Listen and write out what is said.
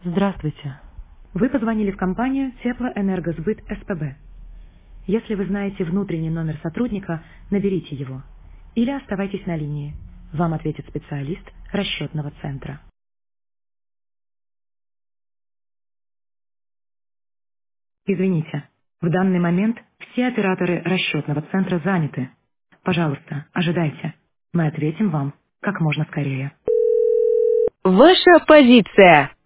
Здравствуйте. Вы позвонили в компанию Теплоэнергосбыт СПБ. Если вы знаете внутренний номер сотрудника, наберите его. Или оставайтесь на линии. Вам ответит специалист расчетного центра. Извините, в данный момент все операторы расчетного центра заняты. Пожалуйста, ожидайте. Мы ответим вам как можно скорее. Ваша позиция.